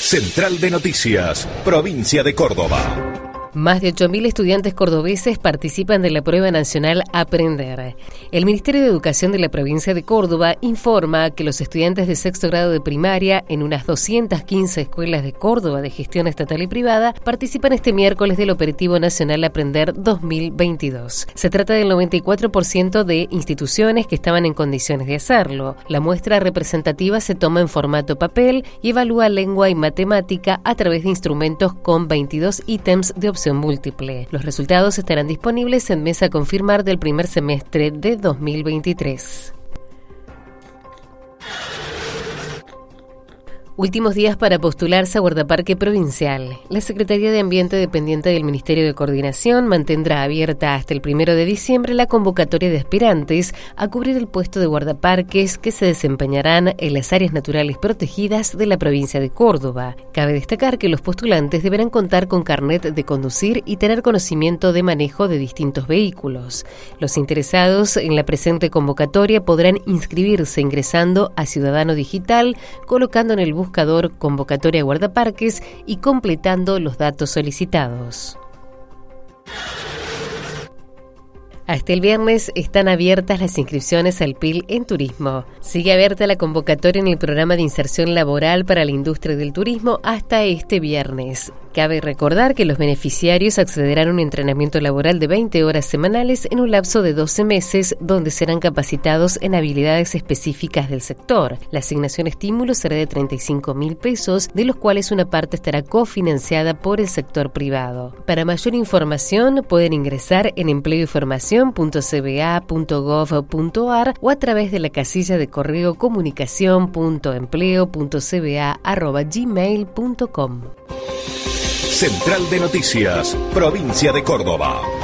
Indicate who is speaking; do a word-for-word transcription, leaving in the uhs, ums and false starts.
Speaker 1: Central de Noticias, Provincia de Córdoba.
Speaker 2: Más de ocho mil estudiantes cordobeses participan de la prueba nacional Aprender. El Ministerio de Educación de la provincia de Córdoba informa que los estudiantes de sexto grado de primaria en unas doscientas quince escuelas de Córdoba de gestión estatal y privada participan este miércoles del Operativo Nacional Aprender dos mil veintidós. Se trata del noventa y cuatro por ciento de instituciones que estaban en condiciones de hacerlo. La muestra representativa se toma en formato papel y evalúa lengua y matemática a través de instrumentos con veintidós ítems de opción múltiple. Los resultados estarán disponibles en mesa a confirmar del primer semestre de dos mil veintitrés. Últimos días para postularse a guardaparque provincial. La Secretaría de Ambiente dependiente del Ministerio de Coordinación mantendrá abierta hasta el primero de diciembre la convocatoria de aspirantes a cubrir el puesto de guardaparques que se desempeñarán en las áreas naturales protegidas de la provincia de Córdoba. Cabe destacar que los postulantes deberán contar con carnet de conducir y tener conocimiento de manejo de distintos vehículos. Los interesados en la presente convocatoria podrán inscribirse ingresando a Ciudadano Digital, colocando en el buscador buscador convocatoria guardaparques y completando los datos solicitados. Hasta el viernes están abiertas las inscripciones al P I L en turismo. Sigue abierta la convocatoria en el programa de inserción laboral para la industria del turismo hasta este viernes. Cabe recordar que los beneficiarios accederán a un entrenamiento laboral de veinte horas semanales en un lapso de doce meses, donde serán capacitados en habilidades específicas del sector. La asignación estímulo será de treinta y cinco mil pesos, de los cuales una parte estará cofinanciada por el sector privado. Para mayor información pueden ingresar en empleo y formación punto c b a punto gov punto a r o a través de la casilla de correo comunicación punto empleo punto c b a arroba gmail punto com.
Speaker 1: Central de Noticias, Provincia de Córdoba.